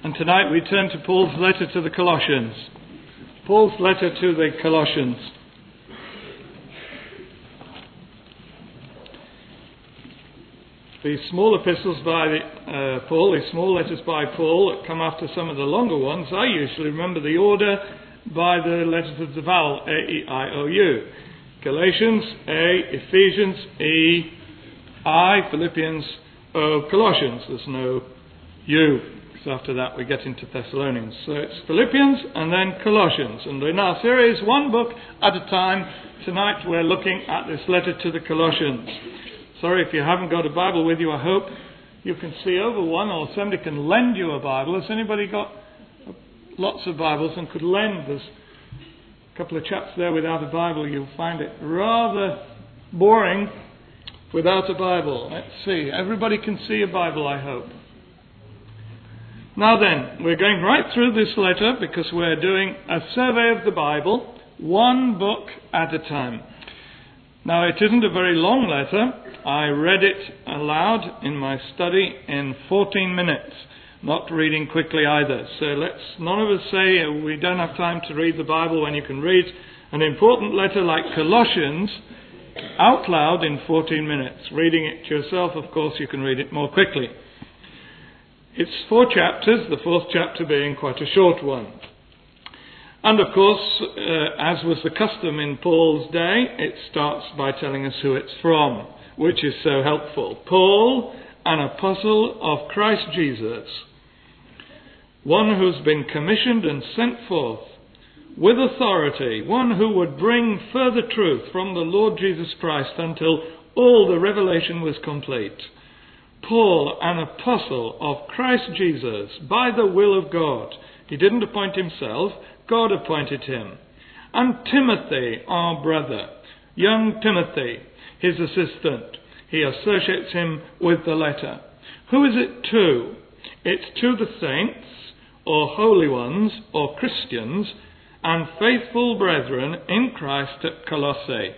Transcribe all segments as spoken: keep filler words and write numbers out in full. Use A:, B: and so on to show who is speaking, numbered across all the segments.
A: And tonight we turn to Paul's letter to the Colossians. Paul's letter to the Colossians. The small epistles by uh, Paul, the small letters by Paul that come after some of the longer ones, I usually remember the order by the letters of the vowel, A, E, I, O, U. Galatians, A, Ephesians, E, I, Philippians, O, Colossians. There's no U. So after that we get into Thessalonians. So it's Philippians and then Colossians. And in our series, one book at a time, tonight we're looking at this letter to the Colossians. Sorry if you haven't got a Bible with you. I hope you can see over one or somebody can lend you a Bible. Has anybody got lots of Bibles and could lend? There's a couple of chaps there without a Bible. You'll find it rather boring without a Bible. Let's see. Everybody can see a Bible, I hope. Now then, we're going right through this letter because we're doing a survey of the Bible, one book at a time. Now, it isn't a very long letter. I read it aloud in my study in fourteen minutes, not reading quickly either. So let's none of us say we don't have time to read the Bible when you can read an important letter like Colossians out loud in fourteen minutes. Reading it yourself, of course, you can read it more quickly. It's four chapters, the fourth chapter being quite a short one. And of course, uh, as was the custom in Paul's day, it starts by telling us who it's from, which is so helpful. Paul, an apostle of Christ Jesus, one who's been commissioned and sent forth with authority, one who would bring further truth from the Lord Jesus Christ until all the revelation was complete. Paul, an apostle of Christ Jesus, by the will of God. He didn't appoint himself, God appointed him. And Timothy, our brother, young Timothy, his assistant. He associates him with the letter. Who is it to? It's to the saints, or holy ones, or Christians, and faithful brethren in Christ at Colossae.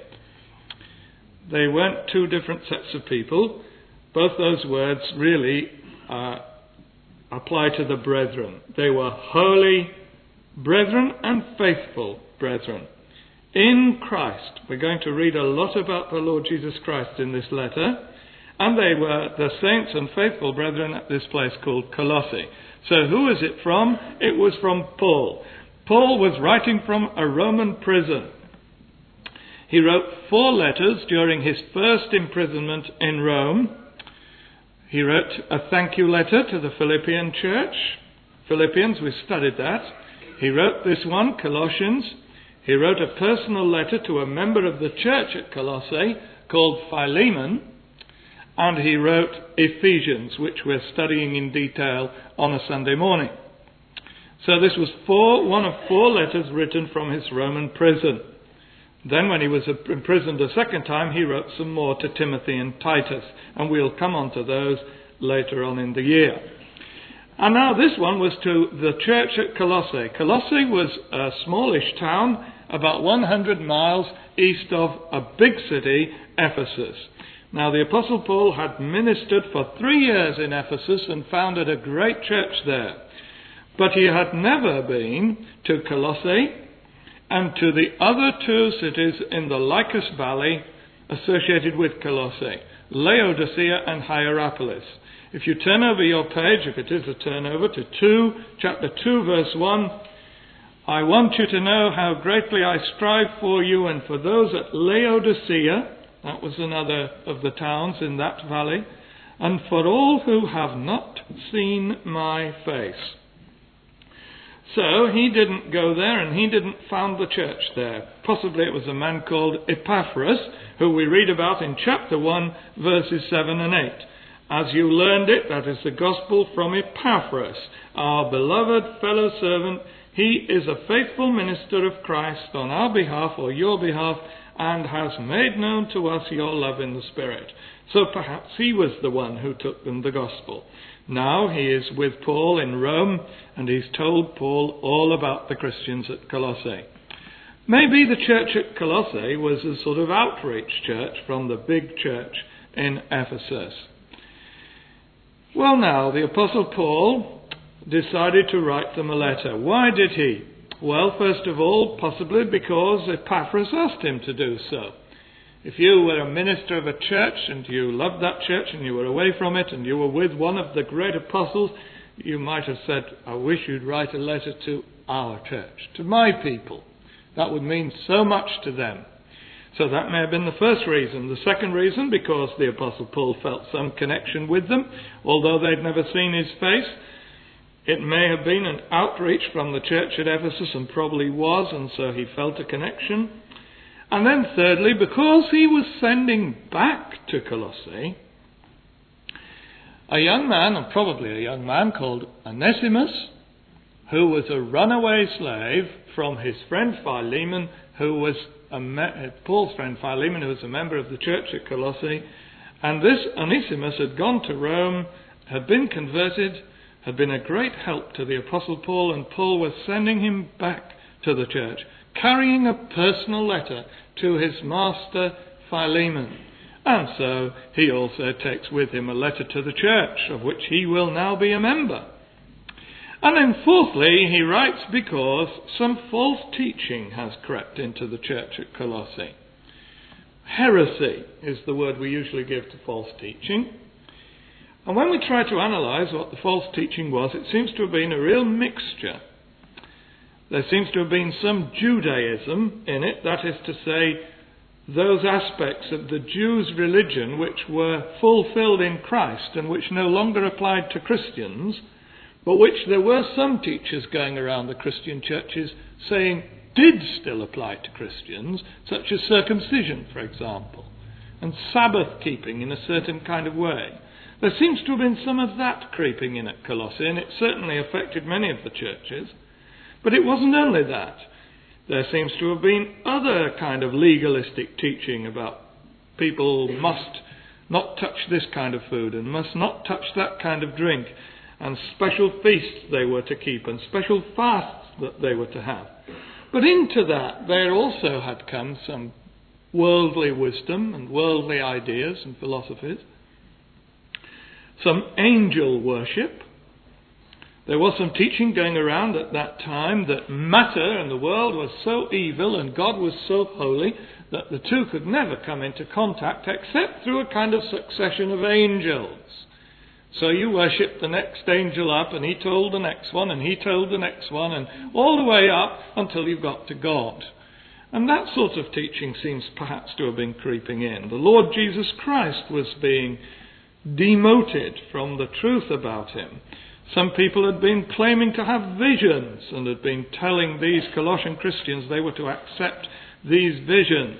A: They weren't two different sets of people. Both those words really uh, apply to the brethren. They were holy brethren and faithful brethren in Christ. We're going to read a lot about the Lord Jesus Christ in this letter. And they were the saints and faithful brethren at this place called Colossae. So who is it from? It was from Paul. Paul was writing from a Roman prison. He wrote four letters during his first imprisonment in Rome. He wrote a thank you letter to the Philippian church. Philippians, we studied that. He wrote this one, Colossians. He wrote a personal letter to a member of the church at Colossae called Philemon. And he wrote Ephesians, which we're studying in detail on a Sunday morning. So this was four, one of four letters written from his Roman prison. Then when he was imprisoned a second time, he wrote some more to Timothy and Titus. And we'll come on to those later on in the year. And now this one was to the church at Colossae. Colossae was a smallish town about one hundred miles east of a big city, Ephesus. Now the Apostle Paul had ministered for three years in Ephesus and founded a great church there. But he had never been to Colossae and to the other two cities in the Lycus Valley associated with Colossae, Laodicea and Hierapolis. If you turn over your page, if it is a turnover, to two, chapter two, verse one, I want you to know how greatly I strive for you and for those at Laodicea, that was another of the towns in that valley, and for all who have not seen my face. So he didn't go there and he didn't found the church there. Possibly it was a man called Epaphras, who we read about in chapter one, verses seven and eight. As you learned it, that is the gospel from Epaphras, our beloved fellow servant. He is a faithful minister of Christ on our behalf or your behalf, and has made known to us your love in the Spirit. So perhaps he was the one who took them the gospel. Now he is with Paul in Rome, and he's told Paul all about the Christians at Colossae. Maybe the church at Colossae was a sort of outreach church from the big church in Ephesus. Well now, the Apostle Paul decided to write them a letter. Why did he? Well, first of all, possibly because Epaphras asked him to do so. If you were a minister of a church and you loved that church and you were away from it and you were with one of the great apostles, you might have said, I wish you'd write a letter to our church, to my people. That would mean so much to them. So that may have been the first reason. The second reason, because the Apostle Paul felt some connection with them, although they'd never seen his face. It may have been an outreach from the church at Ephesus, and probably was, and so he felt a connection. And then thirdly, because he was sending back to Colossae a young man, and probably a young man called Onesimus, who was a runaway slave from his friend Philemon, who was a me- Paul's friend Philemon, who was a member of the church at Colossae. And this Onesimus had gone to Rome, had been converted, had been a great help to the Apostle Paul, and Paul was sending him back to the church, carrying a personal letter to his master Philemon. And so he also takes with him a letter to the church, of which he will now be a member. And then fourthly, he writes because some false teaching has crept into the church at Colossae. Heresy is the word we usually give to false teaching. And when we try to analyse what the false teaching was, it seems to have been a real mixture. There seems to have been some Judaism in it, that is to say, those aspects of the Jews' religion which were fulfilled in Christ and which no longer applied to Christians, but which there were some teachers going around the Christian churches saying did still apply to Christians, such as circumcision, for example, and Sabbath keeping in a certain kind of way. There seems to have been some of that creeping in at Colossae, and it certainly affected many of the churches. But it wasn't only that. There seems to have been other kind of legalistic teaching about people must not touch this kind of food and must not touch that kind of drink, and special feasts they were to keep and special fasts that they were to have. But into that there also had come some worldly wisdom and worldly ideas and philosophies, some angel worship. There was some teaching going around at that time that matter and the world was so evil and God was so holy that the two could never come into contact except through a kind of succession of angels. So you worship the next angel up, and he told the next one, and he told the next one, and all the way up until you got to God. And that sort of teaching seems perhaps to have been creeping in. The Lord Jesus Christ was being demoted from the truth about him. Some people had been claiming to have visions and had been telling these Colossian Christians they were to accept these visions.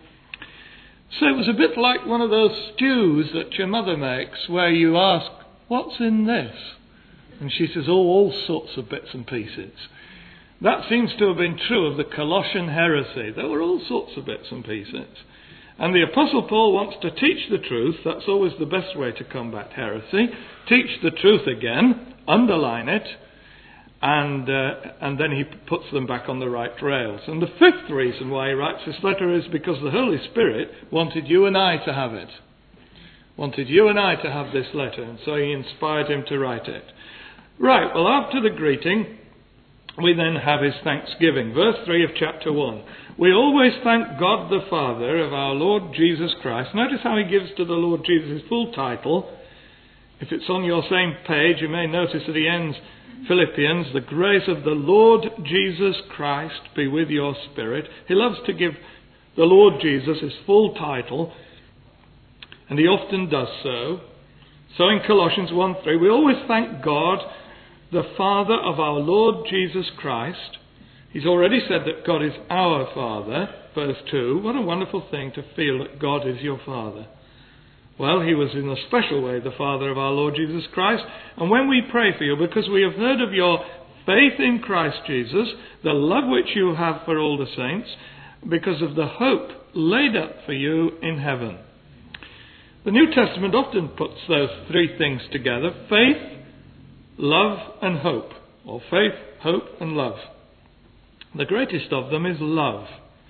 A: So it was a bit like one of those stews that your mother makes where you ask, what's in this? And she says, oh, all sorts of bits and pieces. That seems to have been true of the Colossian heresy. There were all sorts of bits and pieces. And the Apostle Paul wants to teach the truth. That's always the best way to combat heresy. Teach the truth again, underline it, and uh, and then he puts them back on the right rails. And the fifth reason why he writes this letter is because the Holy Spirit wanted you and I to have it. Wanted you and I to have this letter, and so he inspired him to write it. Right, well, after the greeting, we then have his thanksgiving. Verse three of chapter one. We always thank God the Father of our Lord Jesus Christ. Notice how he gives to the Lord Jesus his full title. If it's on your same page, you may notice that he ends Philippians, the grace of the Lord Jesus Christ be with your spirit. He loves to give the Lord Jesus his full title, and he often does so. So in Colossians one three, we always thank God, the Father of our Lord Jesus Christ. He's already said that God is our Father, verse two. What a wonderful thing to feel that God is your Father. Well, he was in a special way the Father of our Lord Jesus Christ. And when we pray for you, because we have heard of your faith in Christ Jesus, the love which you have for all the saints, because of the hope laid up for you in heaven. The New Testament often puts those three things together: faith, love and hope. Or faith, hope and love. The greatest of them is love.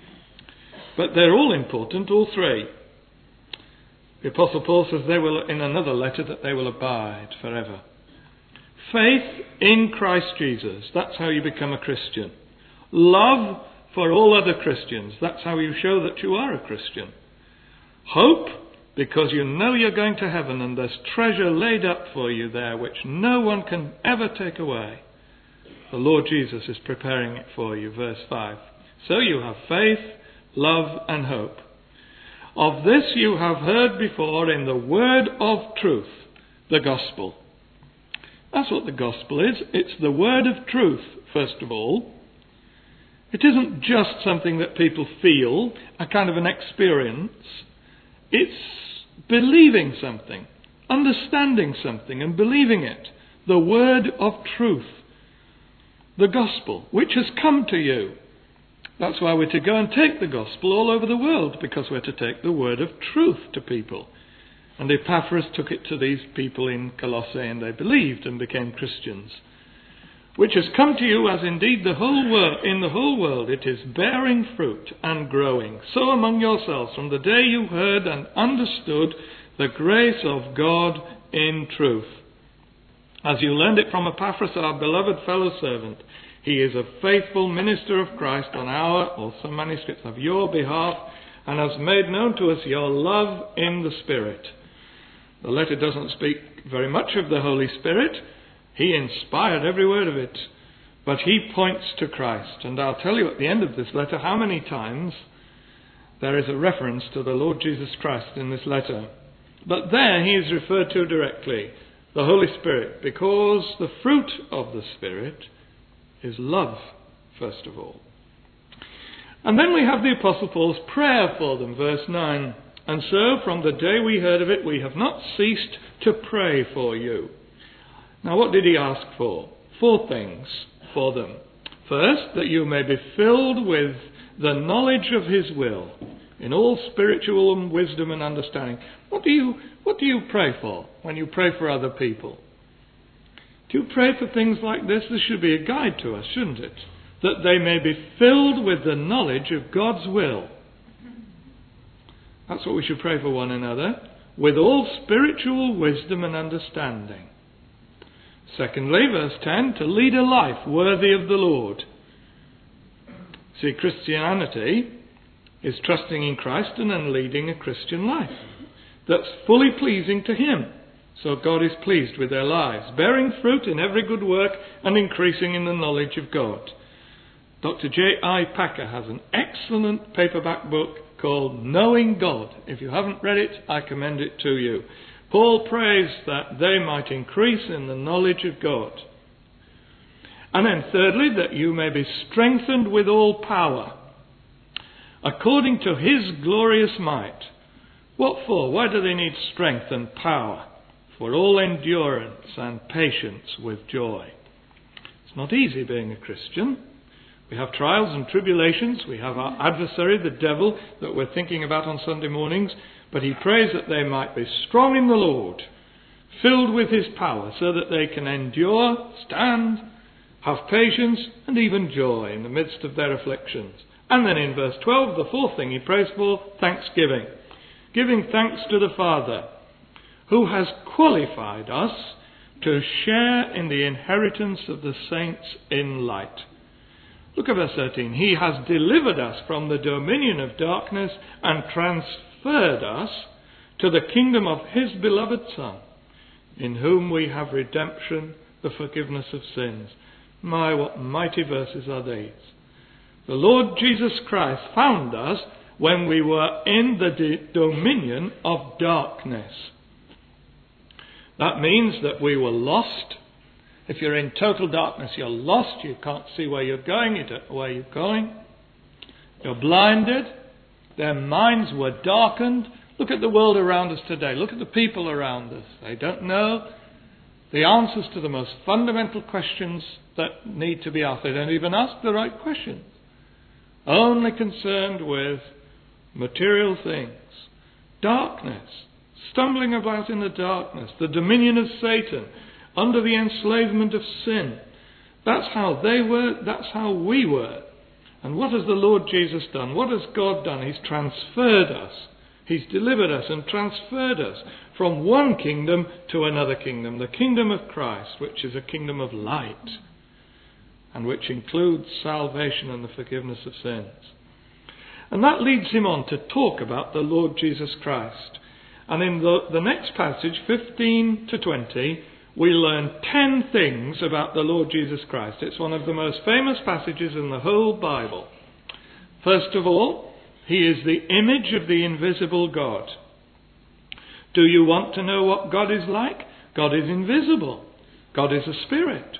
A: But they're all important, all three. The Apostle Paul says they will, in another letter, that they will abide forever. Faith in Christ Jesus. That's how you become a Christian. Love for all other Christians. That's how you show that you are a Christian. Hope, because you know you're going to heaven and there's treasure laid up for you there which no one can ever take away. The Lord Jesus is preparing it for you. Verse five. So you have faith, love and hope. Of this you have heard before in the word of truth, the gospel. That's what the gospel is. It's the word of truth, first of all. It isn't just something that people feel, a kind of an experience. It's believing something, understanding something and believing it. The word of truth. The gospel, which has come to you. That's why we're to go and take the gospel all over the world, because we're to take the word of truth to people. And Epaphras took it to these people in Colossae, and they believed and became Christians. Which has come to you as indeed the whole world, in the whole world it is bearing fruit and growing. So among yourselves, from the day you heard and understood the grace of God in truth. As you learned it from Epaphras, our beloved fellow servant, he is a faithful minister of Christ on our, or some manuscripts, of your behalf, and has made known to us your love in the Spirit. The letter doesn't speak very much of the Holy Spirit. He inspired every word of it. But he points to Christ. And I'll tell you at the end of this letter how many times there is a reference to the Lord Jesus Christ in this letter. But there he is referred to directly, the Holy Spirit, because the fruit of the Spirit is love, first of all. And then we have the Apostle Paul's prayer for them, verse nine. And so, from the day we heard of it, we have not ceased to pray for you. Now, what did he ask for? Four things for them. First, that you may be filled with the knowledge of his will, in all spiritual wisdom and understanding. What do you, what do you pray for when you pray for other people? Do you pray for things like this? This should be a guide to us, shouldn't it? That they may be filled with the knowledge of God's will. That's what we should pray for one another, with all spiritual wisdom and understanding. Secondly, verse ten, to lead a life worthy of the Lord. See, Christianity is trusting in Christ and then leading a Christian life that's fully pleasing to him. So God is pleased with their lives, bearing fruit in every good work and increasing in the knowledge of God. Doctor J I Packer has an excellent paperback book called Knowing God. If you haven't read it, I commend it to you. Paul prays that they might increase in the knowledge of God. And then thirdly, that you may be strengthened with all power, according to his glorious might. What for? Why do they need strength and power? For all endurance and patience with joy. It's not easy being a Christian. We have trials and tribulations. We have our adversary, the devil, that we're thinking about on Sunday mornings. But he prays that they might be strong in the Lord, filled with his power, so that they can endure, stand, have patience, and even joy in the midst of their afflictions. And then in verse twelve, the fourth thing he prays for, thanksgiving. Giving thanks to the Father, who has qualified us to share in the inheritance of the saints in light. Look at verse thirteen. He has delivered us from the dominion of darkness and transferred us to the kingdom of his beloved Son, in whom we have redemption, the forgiveness of sins. My, what mighty verses are these. The Lord Jesus Christ found us when we were in the de- dominion of darkness. That means that we were lost. If you're in total darkness, you're lost. You can't see where you're going. You don't know where you're going. You're blinded. Their minds were darkened. Look at the world around us today. Look at the people around us. They don't know the answers to the most fundamental questions that need to be asked. They don't even ask the right questions. Only concerned with material things. Darkness. Stumbling about in the darkness. The dominion of Satan. Under the enslavement of sin. That's how they were. That's how we were. And what has the Lord Jesus done? What has God done? He's transferred us. He's delivered us and transferred us from one kingdom to another kingdom, the kingdom of Christ, which is a kingdom of light, and which includes salvation and the forgiveness of sins. And that leads him on to talk about the Lord Jesus Christ. And in the, the next passage, fifteen to twenty, we learn ten things about the Lord Jesus Christ. It's one of the most famous passages in the whole Bible. First of all, he is the image of the invisible God. Do you want to know what God is like? God is invisible. God is a spirit.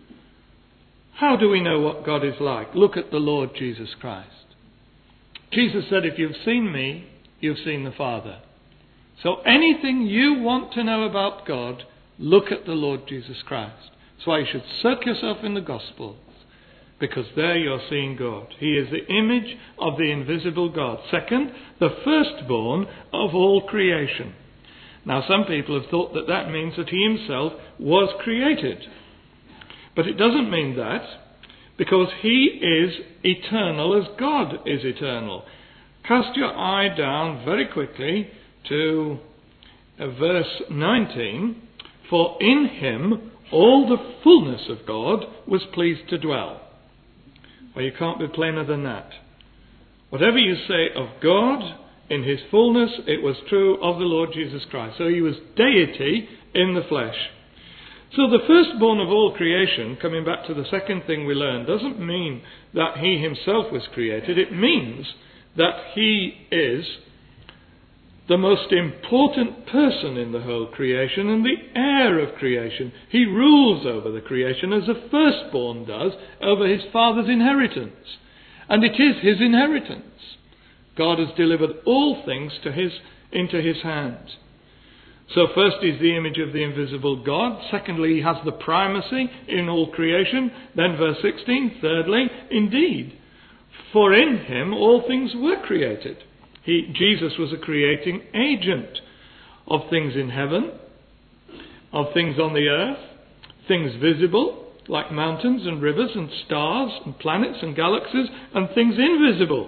A: How do we know what God is like? Look at the Lord Jesus Christ. Jesus said, if you've seen me, you've seen the Father. So anything you want to know about God, look at the Lord Jesus Christ. That's why you should soak yourself in the Gospels, because there you're seeing God. He is the image of the invisible God. Second, the firstborn of all creation. Now, some people have thought that that means that he himself was created. But it doesn't mean that, because he is eternal as God is eternal. Cast your eye down very quickly to uh, verse nineteen. For in him all the fullness of God was pleased to dwell. Well, you can't be plainer than that. Whatever you say of God, in his fullness, it was true of the Lord Jesus Christ. So he was deity in the flesh. So the firstborn of all creation, coming back to the second thing we learned, doesn't mean that he himself was created. It means that he is the most important person in the whole creation and the heir of creation. He rules over the creation as a firstborn does over his father's inheritance. And it is his inheritance. God has delivered all things to his, into his hands. So first is the image of the invisible God. Secondly, he has the primacy in all creation. Then verse sixteen, thirdly, indeed, for in him all things were created. He, Jesus was a creating agent of things in heaven, of things on the earth, things visible, like mountains and rivers and stars and planets and galaxies, and things invisible,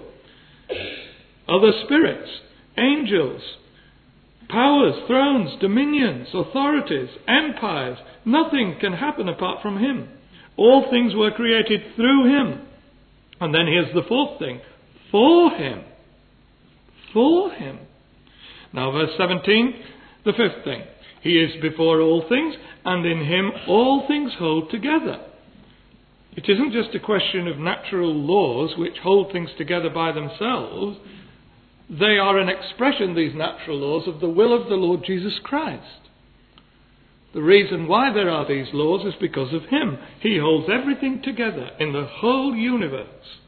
A: other spirits, angels, powers, thrones, dominions, authorities, empires. Nothing can happen apart from him. All things were created through him. And then here's the fourth thing. For him. For him. Now verse seventeen, the fifth thing. He is before all things, and in him all things hold together. It isn't just a question of natural laws which hold things together by themselves. They are an expression, these natural laws, of the will of the Lord Jesus Christ. The reason why there are these laws is because of him. He holds everything together in the whole universe.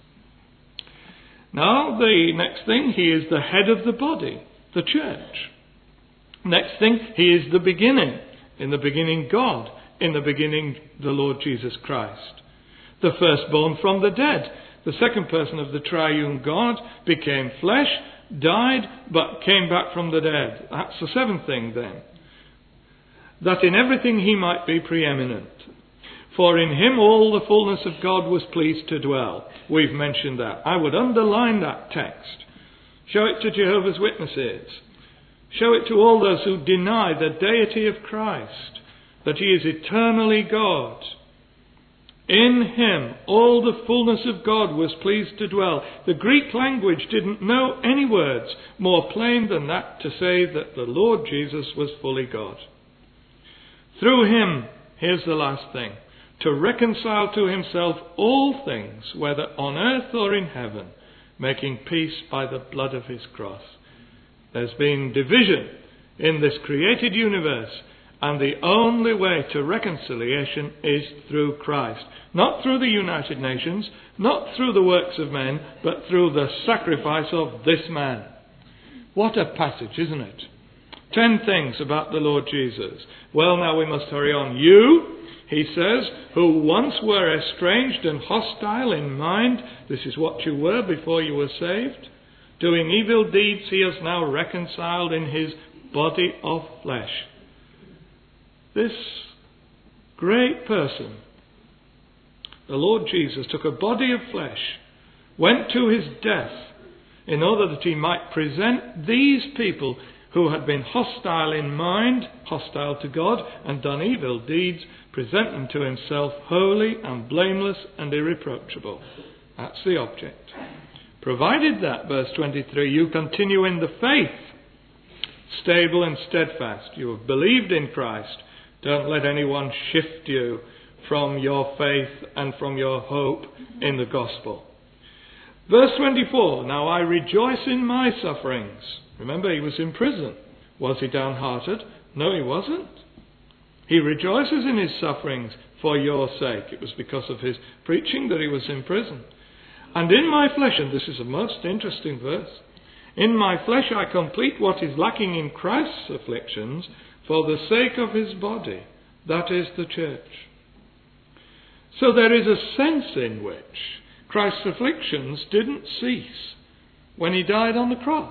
A: Now, the next thing, he is the head of the body, the church. Next thing, he is the beginning. In the beginning, God. In the beginning, the Lord Jesus Christ. The firstborn from the dead. The second person of the triune God became flesh, died, but came back from the dead. That's the seventh thing then. That in everything he might be preeminent. For in him all the fullness of God was pleased to dwell. We've mentioned that. I would underline that text. Show it to Jehovah's Witnesses. Show it to all those who deny the deity of Christ, that he is eternally God. In him all the fullness of God was pleased to dwell. The Greek language didn't know any words more plain than that to say that the Lord Jesus was fully God. Through him, here's the last thing, to reconcile to himself all things, whether on earth or in heaven, making peace by the blood of his cross. There's been division in this created universe, and the only way to reconciliation is through Christ. Not through the United Nations, not through the works of men, but through the sacrifice of this man. What a passage, isn't it? Ten things about the Lord Jesus. Well, now we must hurry on. You, he says, who once were estranged and hostile in mind, this is what you were before you were saved, doing evil deeds, he is now reconciled in his body of flesh. This great person, the Lord Jesus, took a body of flesh, went to his death, in order that he might present these people who had been hostile in mind, hostile to God, and done evil deeds, present them to himself holy and blameless and irreproachable. That's the object. Provided that, verse twenty-three, you continue in the faith, stable and steadfast. You have believed in Christ. Don't let anyone shift you from your faith and from your hope in the gospel. Verse twenty-four, now I rejoice in my sufferings. Remember, he was in prison. Was he downhearted? No, he wasn't. He rejoices in his sufferings for your sake. It was because of his preaching that he was in prison. And in my flesh, and this is a most interesting verse, in my flesh I complete what is lacking in Christ's afflictions for the sake of his body, that is the church. So there is a sense in which Christ's afflictions didn't cease when he died on the cross.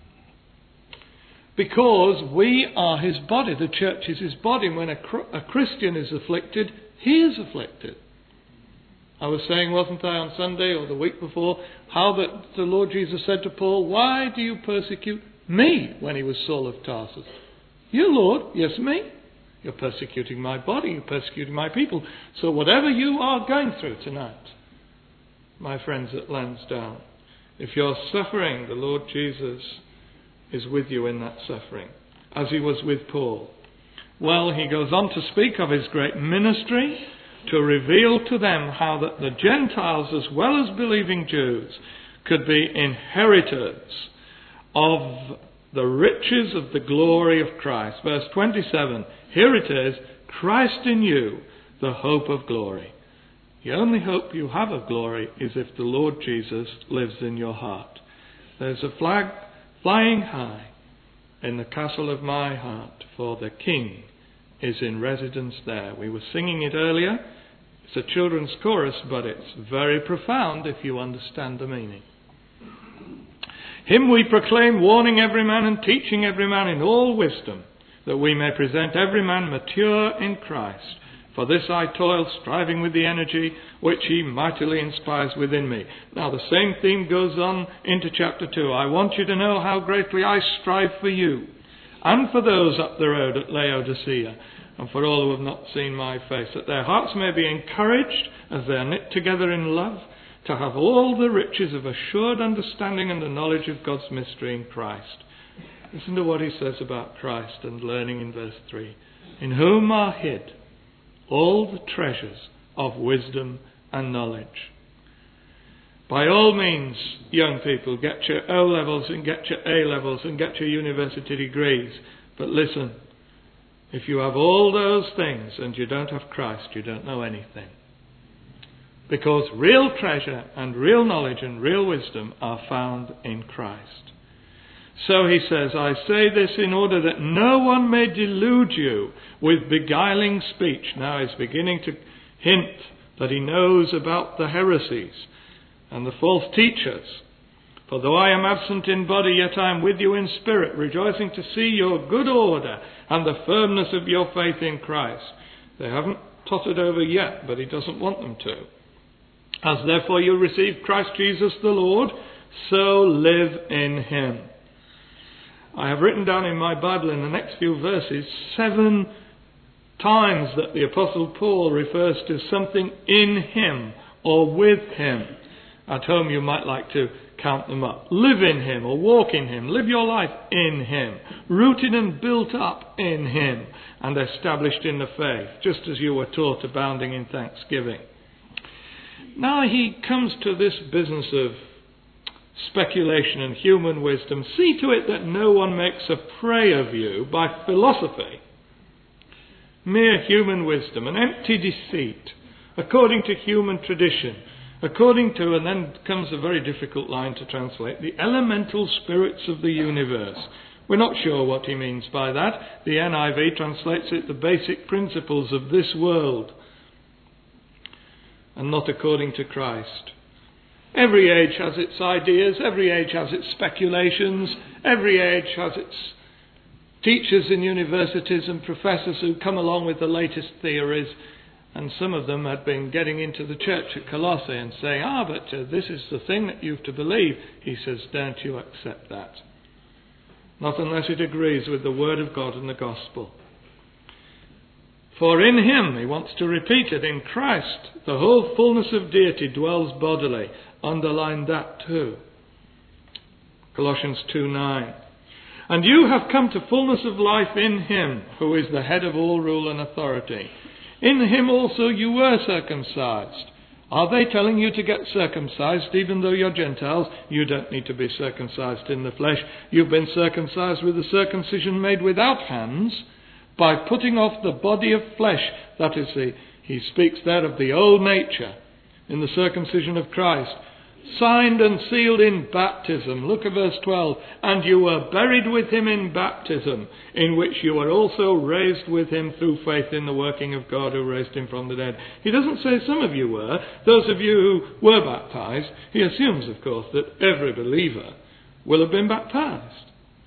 A: Because we are his body, the church is his body. When a, a Christian is afflicted, he is afflicted. I was saying, wasn't I, on Sunday or the week before, how that the Lord Jesus said to Paul, why do you persecute me, when he was Saul of Tarsus? You, Lord, yes, me. You're persecuting my body, you're persecuting my people. So whatever you are going through tonight, my friends at Lansdowne, if you're suffering, the Lord Jesus is with you in that suffering, as he was with Paul. Well, he goes on to speak of his great ministry, to reveal to them how that the Gentiles as well as believing Jews could be inheritors of the riches of the glory of Christ. Verse twenty-seven, here it is, Christ in you, the hope of glory. The only hope you have of glory is if the Lord Jesus lives in your heart. There's a flag flying high in the castle of my heart, for the King is in residence there. We were singing it earlier. It's a children's chorus, but it's very profound if you understand the meaning. Him we proclaim, warning every man and teaching every man in all wisdom, that we may present every man mature in Christ. For this I toil, striving with the energy which he mightily inspires within me. Now the same theme goes on into chapter two. I want you to know how greatly I strive for you, and for those up the road at Laodicea, and for all who have not seen my face, that their hearts may be encouraged as they are knit together in love, to have all the riches of assured understanding and the knowledge of God's mystery in Christ. Listen to what he says about Christ and learning in verse three. In whom are hid all the treasures of wisdom and knowledge. By all means, young people, get your O-levels and get your A-levels and get your university degrees. But listen, if you have all those things and you don't have Christ, you don't know anything. Because real treasure and real knowledge and real wisdom are found in Christ. So he says, I say this in order that no one may delude you with beguiling speech. Now he's beginning to hint that he knows about the heresies and the false teachers. For though I am absent in body, yet I am with you in spirit, rejoicing to see your good order and the firmness of your faith in Christ. They haven't tottered over yet, but he doesn't want them to. As therefore you receive Christ Jesus the Lord, so live in him. I have written down in my Bible in the next few verses seven times that the Apostle Paul refers to something in him or with him. At home you might like to count them up. Live in him or walk in him. Live your life in him. Rooted and built up in him and established in the faith, just as you were taught, abounding in thanksgiving. Now he comes to this business of speculation and human wisdom. See to it that no one makes a prey of you by philosophy, mere human wisdom, an empty deceit, according to human tradition, according to, and then comes a very difficult line to translate, the elemental spirits of the universe. We're not sure what he means by that. The N I V translates it the basic principles of this world, and not according to Christ. Every age has its ideas, every age has its speculations, every age has its teachers in universities and professors who come along with the latest theories, And some of them had been getting into the church at Colossae and saying, ah, but uh, this is the thing that you've to believe. He says, don't you accept that. Not unless it agrees with the Word of God and the Gospel. For in him, he wants to repeat it, in Christ, the whole fullness of deity dwells bodily. Underline that too. Colossians two nine. And you have come to fullness of life in him, who is the head of all rule and authority. In him also you were circumcised. Are they telling you to get circumcised even though you're Gentiles? You don't need to be circumcised in the flesh. You've been circumcised with the circumcision made without hands, by putting off the body of flesh. That is, the, he speaks there of the old nature in the circumcision of Christ. Signed and sealed in baptism. Look at verse twelve. And you were buried with him in baptism, in which you were also raised with him through faith in the working of God who raised him from the dead. He doesn't say some of you were. Those of you who were baptized, he assumes, of course, that every believer will have been baptized.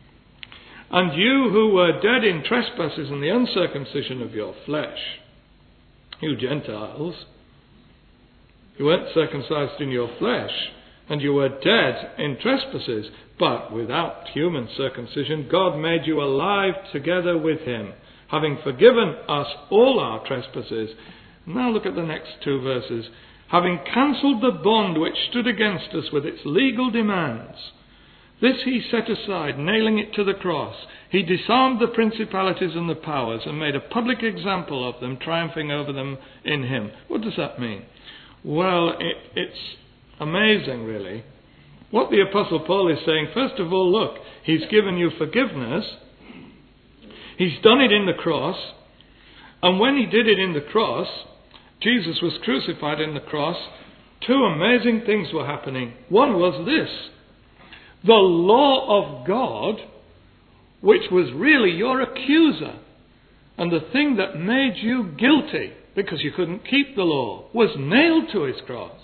A: And you who were dead in trespasses and the uncircumcision of your flesh, you Gentiles, you weren't circumcised in your flesh, and you were dead in trespasses, but without human circumcision, God made you alive together with him, having forgiven us all our trespasses. Now look at the next two verses. Having cancelled the bond which stood against us with its legal demands, this he set aside, nailing it to the cross. He disarmed the principalities and the powers and made a public example of them, triumphing over them in him. What does that mean? Well, it, it's amazing, really. What the Apostle Paul is saying, first of all, look, he's given you forgiveness. He's done it in the cross. And when he did it in the cross, Jesus was crucified in the cross. Two amazing things were happening. One was this. The law of God, which was really your accuser, and the thing that made you guilty, because you couldn't keep the law, was nailed to his cross.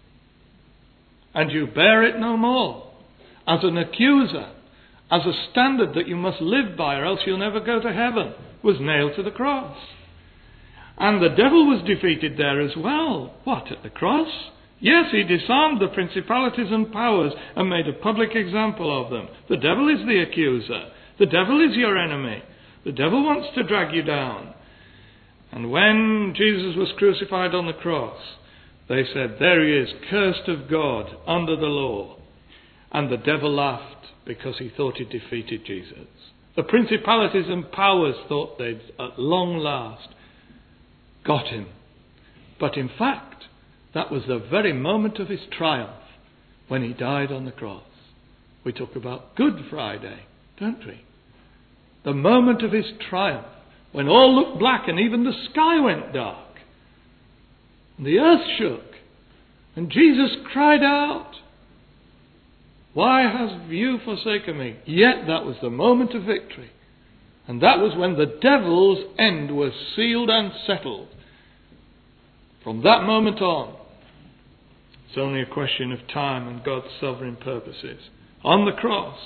A: And you bear it no more, as an accuser, as a standard that you must live by, or else you'll never go to heaven, was nailed to the cross. And the devil was defeated there as well. What, at the cross? Yes, he disarmed the principalities and powers and made a public example of them. The devil is the accuser. The devil is your enemy. The devil wants to drag you down. And when Jesus was crucified on the cross, they said, there he is, cursed of God, under the law. And the devil laughed because he thought he defeated Jesus. The principalities and powers thought they'd at long last got him. But in fact, that was the very moment of his triumph when he died on the cross. We talk about Good Friday, don't we? The moment of his triumph, when all looked black and even the sky went dark. And the earth shook. And Jesus cried out, why have you forsaken me? Yet that was the moment of victory. And that was when the devil's end was sealed and settled. From that moment on, it's only a question of time and God's sovereign purposes. On the cross.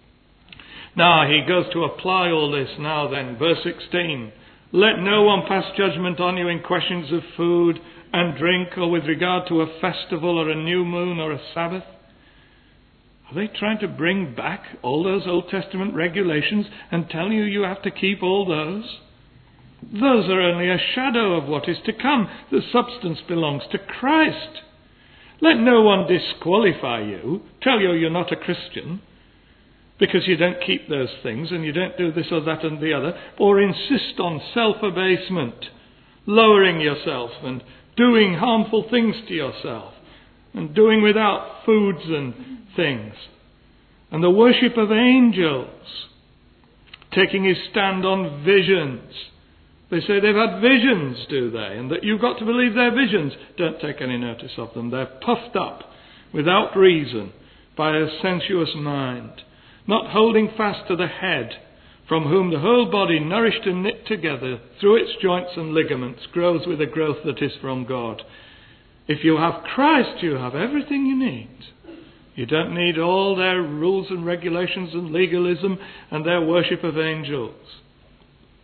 A: Now he goes to apply all this now then. Verse sixteen. Let no one pass judgment on you in questions of food and drink, or with regard to a festival or a new moon or a Sabbath. Are they trying to bring back all those Old Testament regulations and tell you you have to keep all those? Those are only a shadow of what is to come. The substance belongs to Christ. Let no one disqualify you, tell you you're not a Christian, because you don't keep those things and you don't do this or that and the other, or insist on self-abasement, lowering yourself and doing harmful things to yourself, and doing without foods and things, and the worship of angels, taking his stand on visions. They say they've had visions, do they? And that you've got to believe their visions. Don't take any notice of them. They're puffed up without reason by a sensuous mind, not holding fast to the head, from whom the whole body, nourished and knit together through its joints and ligaments, grows with a growth that is from God. If you have Christ, you have everything you need. You don't need all their rules and regulations and legalism and their worship of angels.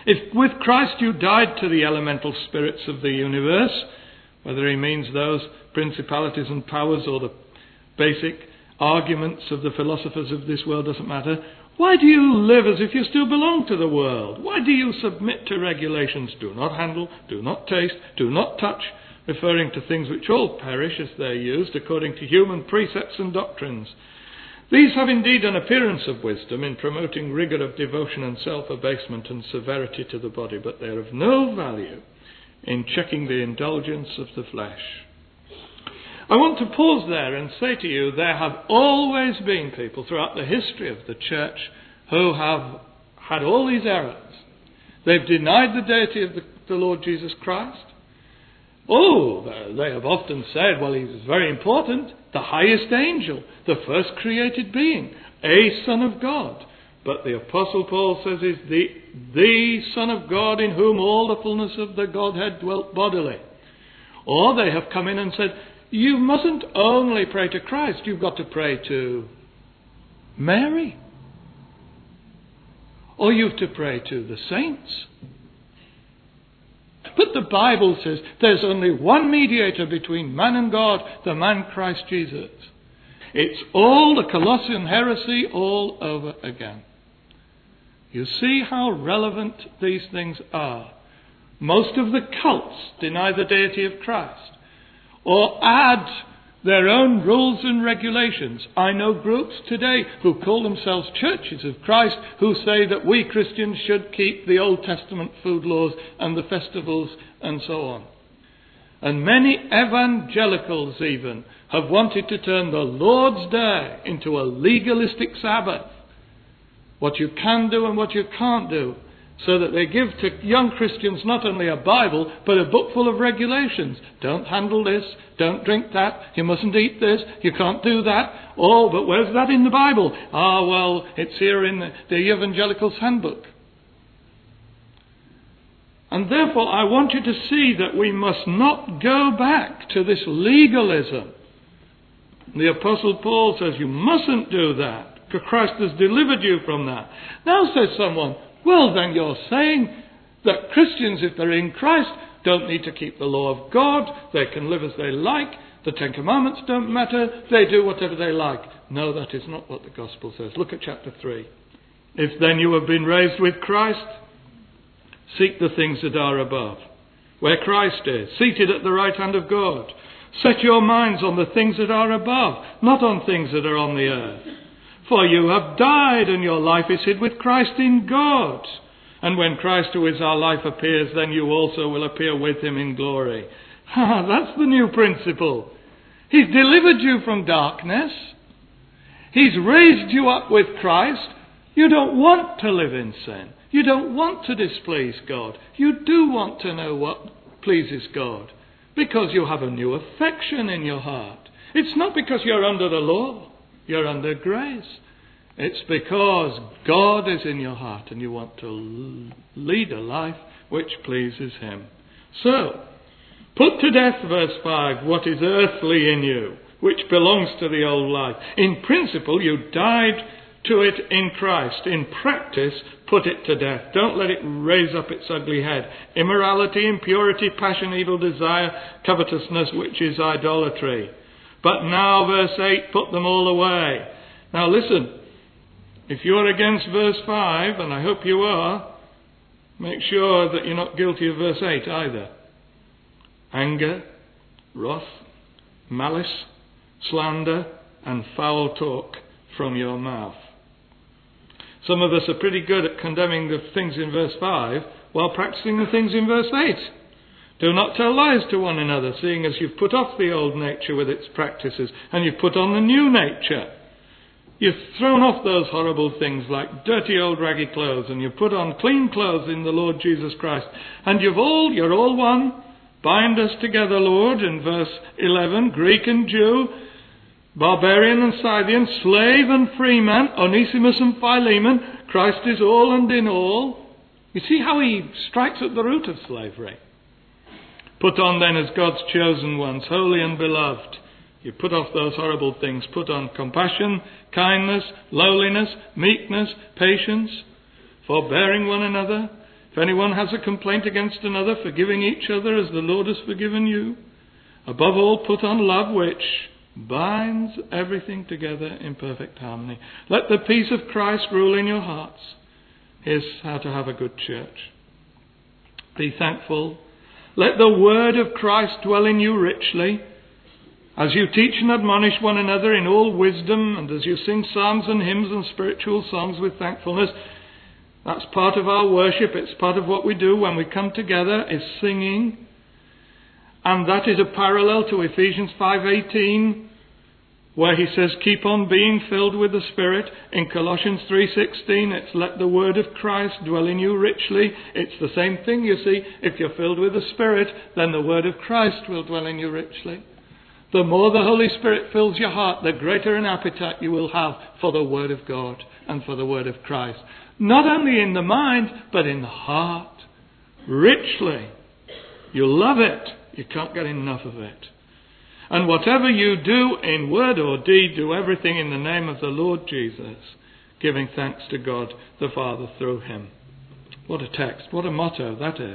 A: If with Christ you died to the elemental spirits of the universe, whether he means those principalities and powers or the basic arguments of the philosophers of this world, doesn't matter, why do you live as if you still belong to the world? Why do you submit to regulations? Do not handle, do not taste, do not touch, referring to things which all perish as they're used according to human precepts and doctrines. These have indeed an appearance of wisdom in promoting rigour of devotion and self-abasement and severity to the body, but they are of no value in checking the indulgence of the flesh. I want to pause there and say to you, there have always been people throughout the history of the church who have had all these errors. They've denied the deity of the, the Lord Jesus Christ. Oh, they have often said, well, he was very important, the highest angel, the first created being, a Son of God. But the Apostle Paul says he's the, the Son of God in whom all the fullness of the Godhead dwelt bodily. Or they have come in and said, you mustn't only pray to Christ, you've got to pray to Mary. Or you've to pray to the saints. But the Bible says there's only one mediator between man and God, the man Christ Jesus. It's all the Colossian heresy all over again. You see how relevant these things are. Most of the cults deny the deity of Christ, or add their own rules and regulations. I know groups today who call themselves churches of Christ who say that we Christians should keep the Old Testament food laws and the festivals and so on. And many evangelicals even have wanted to turn the Lord's Day into a legalistic Sabbath. What you can do and what you can't do. So that they give to young Christians not only a Bible, but a book full of regulations. Don't handle this, don't drink that, you mustn't eat this, you can't do that. Oh, but where's that in the Bible? Ah, well, it's here in the, the Evangelical's Handbook. And therefore I want you to see that we must not go back to this legalism. The Apostle Paul says you mustn't do that, because Christ has delivered you from that. Now says someone, well, then you're saying that Christians, if they're in Christ, don't need to keep the law of God. They can live as they like. The Ten Commandments don't matter. They do whatever they like. No, that is not what the Gospel says. Look at chapter three. If then you have been raised with Christ, seek the things that are above, where Christ is, seated at the right hand of God. Set your minds on the things that are above, not on things that are on the earth. For you have died, and your life is hid with Christ in God. And when Christ, who is our life, appears, then you also will appear with him in glory. Ha, that's the new principle. He's delivered you from darkness. He's raised you up with Christ. You don't want to live in sin. You don't want to displease God. You do want to know what pleases God, because you have a new affection in your heart. It's not because you're under the law. You're under grace. It's because God is in your heart and you want to lead a life which pleases him. So, put to death, verse five, what is earthly in you, which belongs to the old life. In principle, you died to it in Christ. In practice, put it to death. Don't let it raise up its ugly head. Immorality, impurity, passion, evil desire, covetousness, which is idolatry. But now, verse eight, put them all away. Now listen, if you're against verse five, and I hope you are, make sure that you're not guilty of verse eight either. Anger, wrath, malice, slander, and foul talk from your mouth. Some of us are pretty good at condemning the things in verse five while practicing the things in verse eight. Do not tell lies to one another, seeing as you've put off the old nature with its practices, and you've put on the new nature. You've thrown off those horrible things like dirty old raggy clothes, and you've put on clean clothes in the Lord Jesus Christ. And you've all, you're all one. Bind us together, Lord, in verse eleven, Greek and Jew, barbarian and Scythian, slave and free man, Onesimus and Philemon. Christ is all and in all. You see how he strikes at the root of slavery. Put on then as God's chosen ones, holy and beloved. You put off those horrible things. Put on compassion, kindness, lowliness, meekness, patience, forbearing one another, If anyone has a complaint against another, forgiving each other as the Lord has forgiven you. Above all, put on love, which binds everything together in perfect harmony. Let the peace of Christ rule in your hearts. Here's how to have a good church. Be thankful. Let the word of Christ dwell in you richly, as you teach and admonish one another in all wisdom, and as you sing psalms and hymns and spiritual songs with thankfulness. That's part of our worship. It's part of what we do when we come together, is singing. And that is a parallel to Ephesians five eighteen, where he says, keep on being filled with the Spirit. In Colossians three sixteen, it's let the word of Christ dwell in you richly. It's the same thing, you see. If you're filled with the Spirit, then the word of Christ will dwell in you richly. The more the Holy Spirit fills your heart, the greater an appetite you will have for the word of God and for the word of Christ. Not only in the mind, but in the heart. Richly. You'll love it. You can't get enough of it. And whatever you do in word or deed, do everything in the name of the Lord Jesus, giving thanks to God the Father through him. What a text, what a motto that is.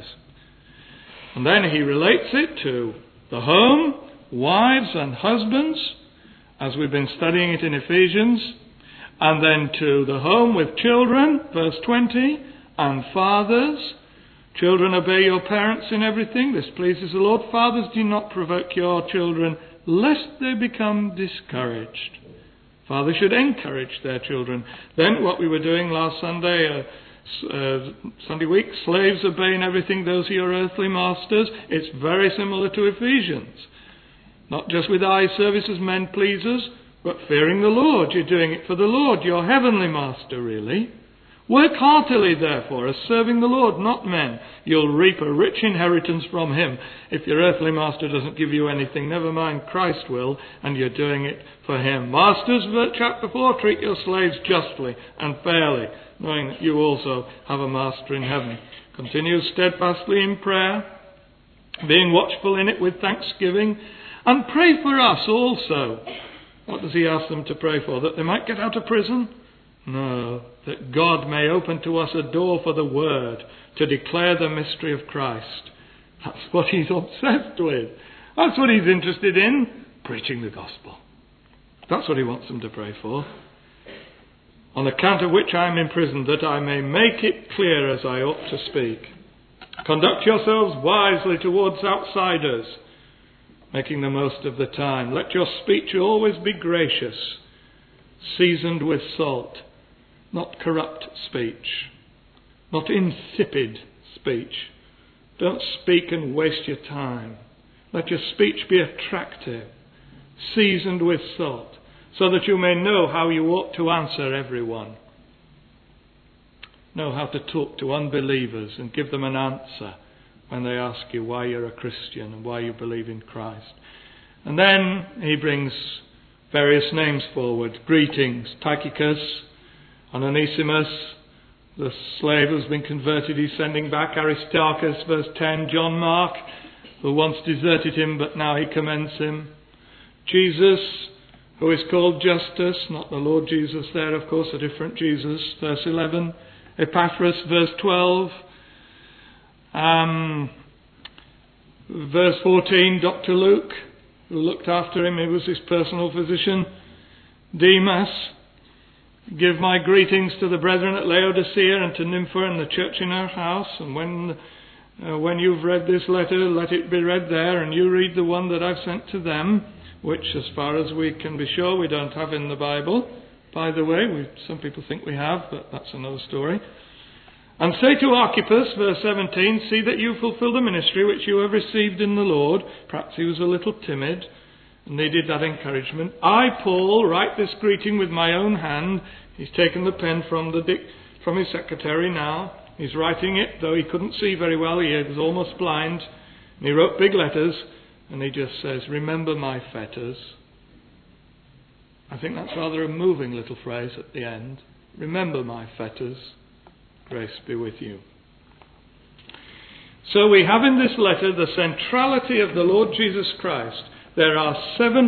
A: And then he relates it to the home, wives and husbands, as we've been studying it in Ephesians, and then to the home with children, verse twenty, and fathers. Children, obey your parents in everything. This pleases the Lord. Fathers, do not provoke your children, lest they become discouraged. Fathers should encourage their children. Then what we were doing last Sunday, uh, uh, Sunday week, slaves, obey in everything those of your earthly masters. It's very similar to Ephesians. Not just with eye service as men pleasers, but fearing the Lord. You're doing it for the Lord, your heavenly master, really. Work heartily, therefore, as serving the Lord, not men. You'll reap a rich inheritance from him. If your earthly master doesn't give you anything, never mind, Christ will, and you're doing it for him. Masters, chapter four, treat your slaves justly and fairly, knowing that you also have a master in heaven. Continue steadfastly in prayer, being watchful in it with thanksgiving, and pray for us also. What does he ask them to pray for? That they might get out of prison? No, that God may open to us a door for the word to declare the mystery of Christ. That's what he's obsessed with. That's what he's interested in, preaching the gospel. That's what he wants them to pray for. On account of which I am imprisoned, that I may make it clear as I ought to speak. Conduct yourselves wisely towards outsiders, making the most of the time. Let your speech always be gracious, seasoned with salt, not corrupt speech, not insipid speech. Don't speak and waste your time. Let your speech be attractive, seasoned with salt, so that you may know how you ought to answer everyone. Know how to talk to unbelievers and give them an answer when they ask you why you're a Christian and why you believe in Christ. And then he brings various names forward. Greetings, Tychicus, and Onesimus, the slave who's been converted, he's sending back. Aristarchus, verse ten. John Mark, who once deserted him, but now he commends him. Jesus, who is called Justus, not the Lord Jesus there, of course, a different Jesus, verse eleven. Epaphras, verse twelve. Um, verse fourteen, Doctor Luke, who looked after him, he was his personal physician. Demas, give my greetings to the brethren at Laodicea and to Nympha and the church in her house. And when uh, when you've read this letter, let it be read there, and you read the one that I've sent to them, which, as far as we can be sure, we don't have in the Bible. By the way, we, some people think we have, but that's another story. And say to Archippus, verse seventeen, see that you fulfill the ministry which you have received in the Lord. Perhaps he was a little timid and needed that encouragement. I, Paul, write this greeting with my own hand. He's taken the pen from the dic- from his secretary now. He's writing it, though he couldn't see very well. He was almost blind. And he wrote big letters, and he just says, remember my fetters. I think that's rather a moving little phrase at the end. Remember my fetters. Grace be with you. So we have in this letter the centrality of the Lord Jesus Christ. There are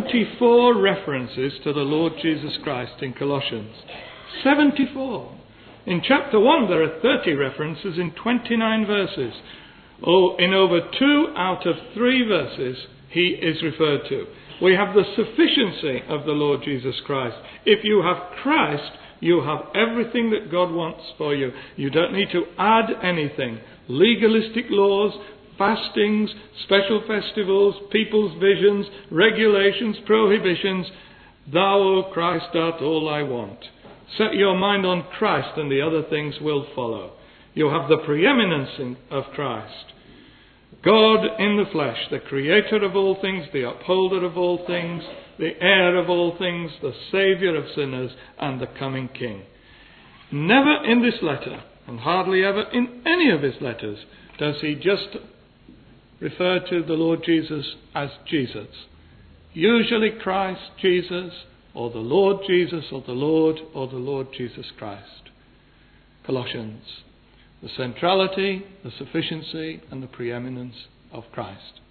A: seventy-four references to the Lord Jesus Christ in Colossians. seventy-four. In chapter one there are thirty references in twenty-nine verses. Oh, in over two out of three verses he is referred to. We have the sufficiency of the Lord Jesus Christ. If you have Christ, you have everything that God wants for you. You don't need to add anything. Legalistic laws, fastings, special festivals, people's visions, regulations, prohibitions. Thou, O Christ, art all I want. Set your mind on Christ and the other things will follow. You have the preeminence of Christ. God in the flesh, the creator of all things, the upholder of all things, the heir of all things, the saviour of sinners, and the coming King. Never in this letter, and hardly ever in any of his letters, does he just refer to the Lord Jesus as Jesus. Usually Christ Jesus, or the Lord Jesus, or the Lord, or the Lord Jesus Christ. Colossians, the centrality, the sufficiency, and the preeminence of Christ.